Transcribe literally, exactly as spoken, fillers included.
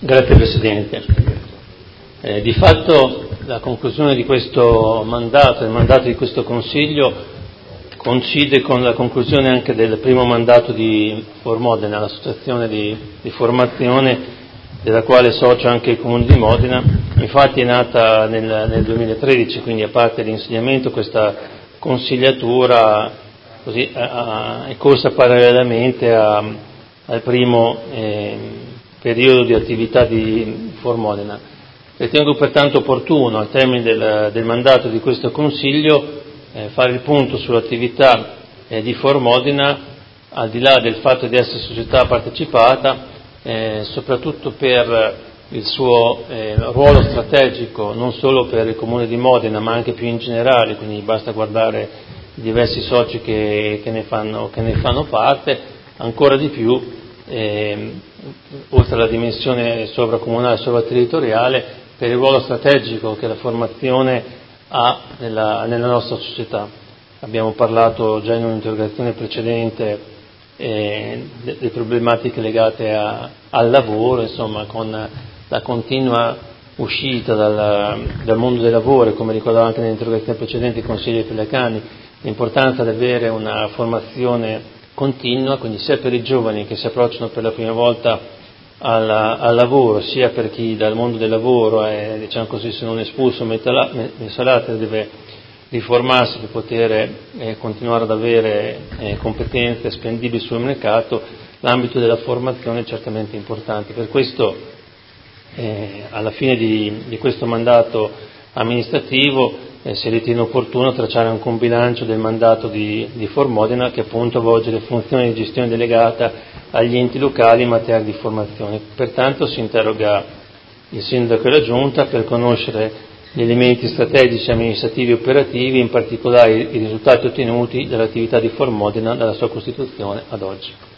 Grazie Presidente. Eh, di fatto la conclusione di questo mandato, il mandato di questo Consiglio, coincide con la conclusione anche del primo mandato di Formodena, l'associazione di, di formazione della quale socio anche il Comune di Modena. Infatti è nata nel, nel duemilatredici, quindi a parte l'insegnamento questa consigliatura così, a, a, è corsa parallelamente a, al primo eh, periodo di attività di Formodena. Ritengo pertanto opportuno, al termine del, del mandato di questo Consiglio, eh, fare il punto sull'attività eh, di Formodena, al di là del fatto di essere società partecipata, eh, soprattutto per il suo eh, ruolo strategico, non solo per il Comune di Modena, ma anche più in generale, quindi basta guardare i diversi soci che, che, ne, fanno, che ne fanno parte, ancora di più, eh, oltre alla dimensione sovracomunale e sovraterritoriale, per il ruolo strategico che la formazione ha nella, nella nostra società. Abbiamo parlato già in un'interrogazione precedente eh, delle problematiche legate a, al lavoro, insomma, con la continua uscita dal, dal mondo del lavoro, come ricordava anche nell'interrogazione precedente il consigliere Pellecani, l'importanza di avere una formazione continua, quindi sia per i giovani che si approcciano per la prima volta al, al lavoro, sia per chi dal mondo del lavoro è, diciamo così, se non espulso mensalato, deve riformarsi per poter eh, continuare ad avere eh, competenze spendibili sul mercato. L'ambito della formazione è certamente importante. Per questo eh, alla fine di, di questo mandato amministrativo eh, si ritiene opportuno tracciare anche un bilancio del mandato di, di Formodena, che appunto svolge le funzioni di gestione delegata agli enti locali in materia di formazione. Pertanto si interroga il Sindaco e la Giunta per conoscere gli elementi strategici, amministrativi e operativi, in particolare i risultati ottenuti dall'attività di Formodena dalla sua costituzione ad oggi.